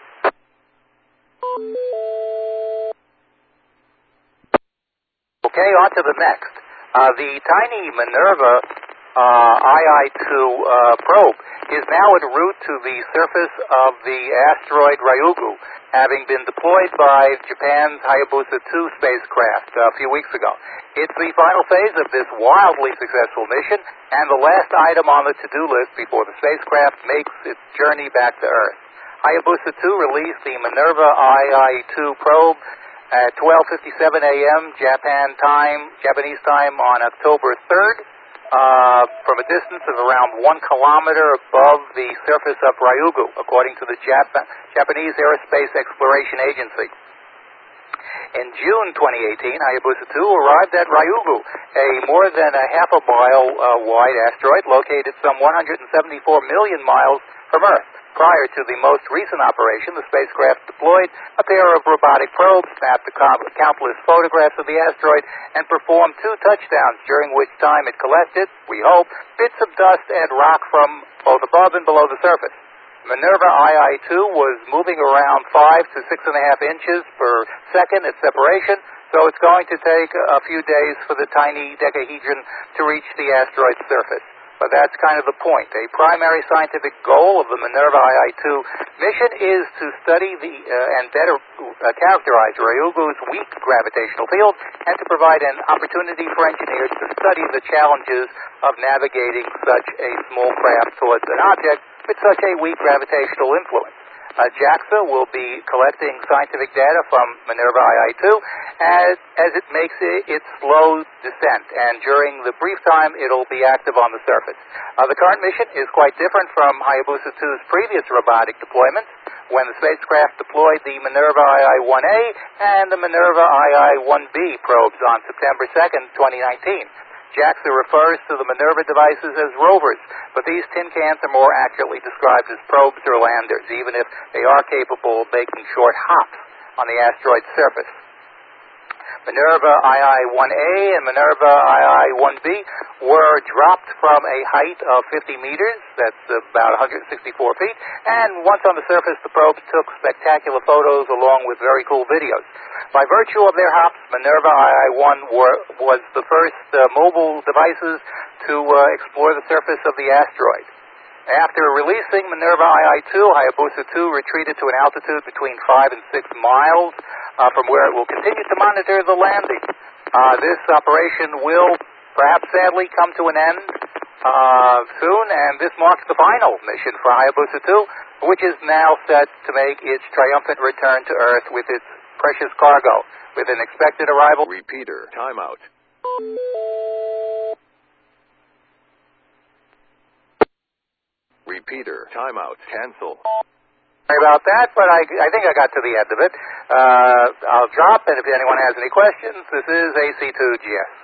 Okay, on to the next. Uh, the tiny Minerva uh, I I two uh, probe is now en route to the surface of the asteroid Ryugu, having been deployed by Japan's Hayabusa two spacecraft a few weeks ago. It's the final phase of this wildly successful mission and the last item on the to-do list before the spacecraft makes its journey back to Earth. Hayabusa two released the Minerva I I two probe at twelve fifty-seven a.m. Japan time, Japanese time on October third, uh, from a distance of around one kilometer above the surface of Ryugu, according to the Jap- Japanese Aerospace Exploration Agency. In June twenty eighteen, Hayabusa two arrived at Ryugu, a more than a half a mile uh, wide asteroid located some one hundred seventy-four million miles from Earth. Prior to the most recent operation, the spacecraft deployed a pair of robotic probes, snapped countless photographs of the asteroid, and performed two touchdowns, during which time it collected, we hope, bits of dust and rock from both above and below the surface. Minerva I I two was moving around five to six and a half inches per second at separation, so it's going to take a few days for the tiny decahedron to reach the asteroid's surface. But that's kind of the point. A primary scientific goal of the Minerva I I two mission is to study the uh, and better uh, characterize Ryugu's weak gravitational field and to provide an opportunity for engineers to study the challenges of navigating such a small craft towards an object with such a weak gravitational influence. Uh, JAXA will be collecting scientific data from Minerva I I two as, as it makes it, its slow descent, and during the brief time it'll be active on the surface. Uh, the current mission is quite different from Hayabusa two's previous robotic deployments, when the spacecraft deployed the Minerva I I one A and the Minerva I I one B probes on September second, twenty nineteen. JAXA refers to the Minerva devices as rovers, but these tin cans are more accurately described as probes or landers, even if they are capable of making short hops on the asteroid's surface. Minerva I I one A and Minerva I I one B were dropped from a height of fifty meters, that's about one hundred sixty-four feet, and once on the surface, the probes took spectacular photos along with very cool videos. By virtue of their hops, Minerva I I one were, was the first uh, mobile devices to uh, explore the surface of the asteroid. After releasing Minerva I I two, Hayabusa two retreated to an altitude between five and six miles, uh, from where it will continue to monitor the landing. Uh, this operation will, perhaps sadly, come to an end uh, soon, and this marks the final mission for Hayabusa two, which is now set to make its triumphant return to Earth with its precious cargo, with an expected arrival... Repeater. Timeout. Repeater. Timeout. Cancel. Sorry about that, but I, I think I got to the end of it. Uh, I'll drop, and if anyone has any questions, this is A C two G S.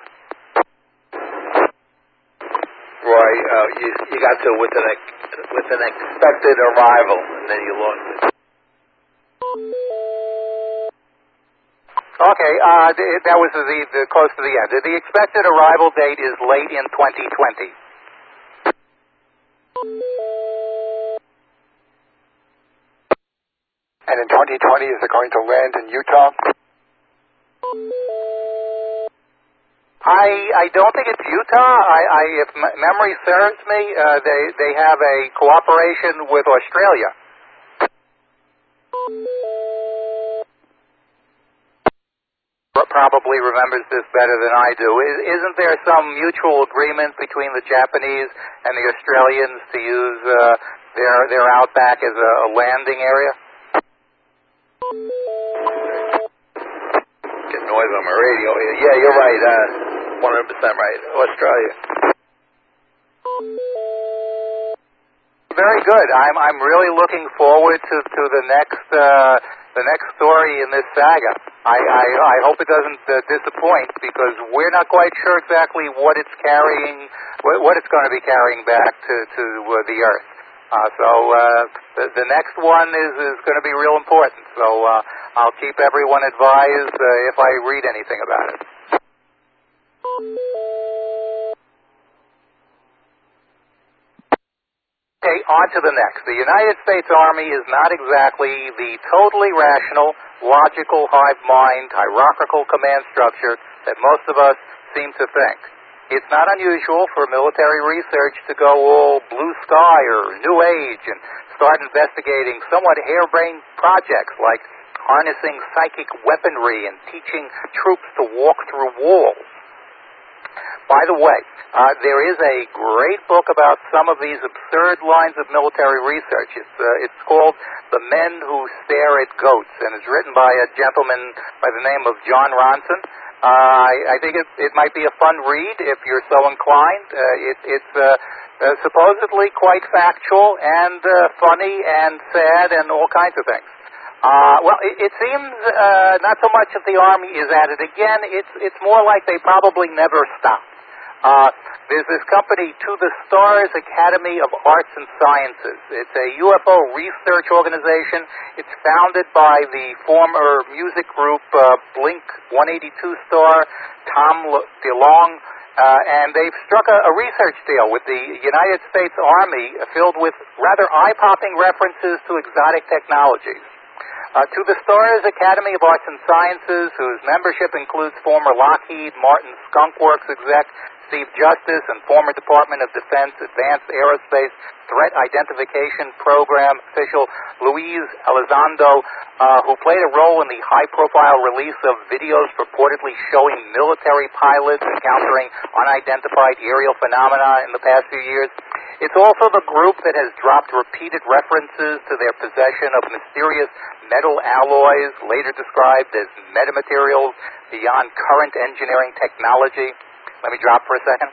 Roy, uh, you, you got to with an, with an expected arrival, and then you lost it. Okay, uh, th- that was the, the close to the end. The expected arrival date is late in twenty twenty. And in twenty twenty, is it going to land in Utah? I I don't think it's Utah. I, I if m- memory serves me, uh, they they have a cooperation with Australia. probably remembers this better than I do. Isn't there some mutual agreement between the Japanese and the Australians to use uh, their their outback as a, a landing area? Get noise on my radio here. Yeah, you're right. Uh, one hundred percent right. Australia. Very good. I'm I'm really looking forward to to the next uh, the next story in this saga. I I, I hope it doesn't uh, disappoint, because we're not quite sure exactly what it's carrying, what, what it's going to be carrying back to to uh, the Earth. Uh, so uh, the, the next one is is going to be real important. So uh, I'll keep everyone advised uh, if I read anything about it. Okay, on to the next. The United States Army is not exactly the totally rational, logical hive mind, hierarchical command structure that most of us seem to think. It's not unusual for military research to go all blue sky or new age and start investigating somewhat harebrained projects like harnessing psychic weaponry and teaching troops to walk through walls. By the way, uh, there is a great book about some of these absurd lines of military research. It's, uh, it's called The Men Who Stare at Goats, and it's written by a gentleman by the name of John Ronson. Uh, I, I think it, it might be a fun read if you're so inclined. Uh, it, it's uh, uh, supposedly quite factual and uh, funny and sad and all kinds of things. Uh, well, it, it seems uh, not so much that the Army is at it again. It's it's more like they probably never stopped. Uh, there's this company, To the Stars Academy of Arts and Sciences. It's a U F O research organization. It's founded by the former music group uh, Blink one eighty-two star Tom DeLonge, uh, and they've struck a, a research deal with the United States Army filled with rather eye-popping references to exotic technologies. Uh, To the Stars Academy of Arts and Sciences, whose membership includes former Lockheed Martin Skunk Works exec Steve Justice and former Department of Defense Advanced Aerospace Threat Identification Program official Luis Elizondo, uh, who played a role in the high-profile release of videos purportedly showing military pilots encountering unidentified aerial phenomena in the past few years. It's also the group that has dropped repeated references to their possession of mysterious metal alloys, later described as metamaterials beyond current engineering technology. Let me drop for a second.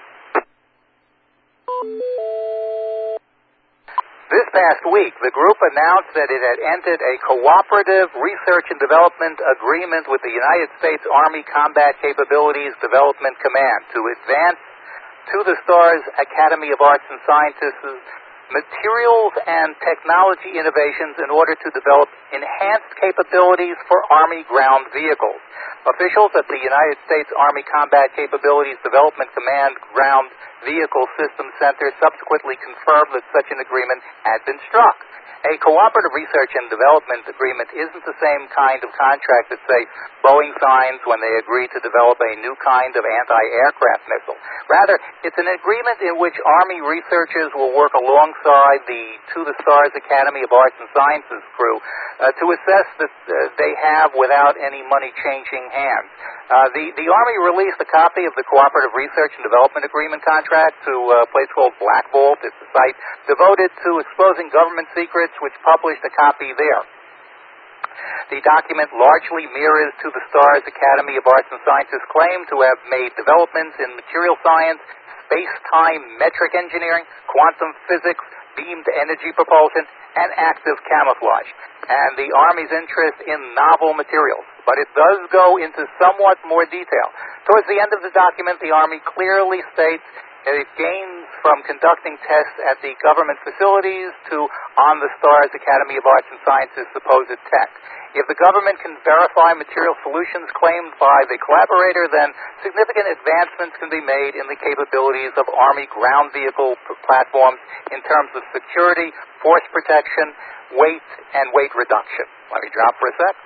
This past week, the group announced that it had entered a cooperative research and development agreement with the United States Army Combat Capabilities Development Command to advance To the Stars Academy of Arts and Sciences materials and technology innovations in order to develop enhanced capabilities for Army ground vehicles. Officials at the United States Army Combat Capabilities Development Command Ground Vehicle Systems Center subsequently confirmed that such an agreement had been struck. A cooperative research and development agreement isn't the same kind of contract that, say, Boeing signs when they agree to develop a new kind of anti-aircraft missile. Rather, it's an agreement in which Army researchers will work alongside the To the Stars Academy of Arts and Sciences crew uh, to assess that uh, they have without any money changing hands. Uh, the, the Army released a copy of the Cooperative Research and Development Agreement contract to a place called Black Vault. It's a site devoted to exposing government secrets, which published a copy there. The document largely mirrors To the Stars Academy of Arts and Sciences' claim to have made developments in material science, space-time metric engineering, quantum physics, beamed energy propulsion, and active camouflage, and the Army's interest in novel materials. But it does go into somewhat more detail. Towards the end of the document, the Army clearly states that it gains from conducting tests at the government facilities to On the Stars Academy of Arts and Sciences supposed tech. If the government can verify material solutions claimed by the collaborator, then significant advancements can be made in the capabilities of Army ground vehicle platforms in terms of security, force protection, weight, and weight reduction. Let me drop for a sec.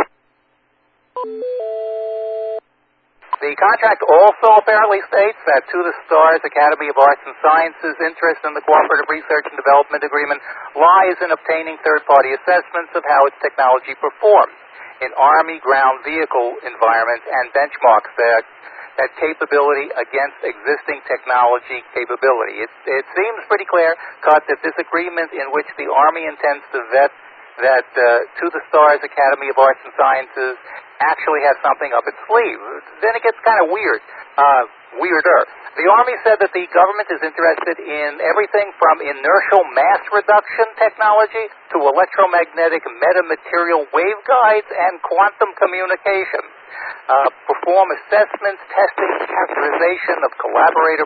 The contract also apparently states that To the Stars Academy of Arts and Sciences' interest in the Cooperative Research and Development Agreement lies in obtaining third-party assessments of how its technology performs. in Army ground vehicle environments and benchmarks that that capability against existing technology capability. It, it seems pretty clear-cut that this agreement in which the Army intends to vet that uh, To the Stars Academy of Arts and Sciences actually has something up its sleeve. Then it gets kind of weird, uh, weirder. The Army said that the government is interested in everything from inertial mass reduction technology to electromagnetic metamaterial waveguides and quantum communication. Uh, perform assessments, testing, characterization of collaborative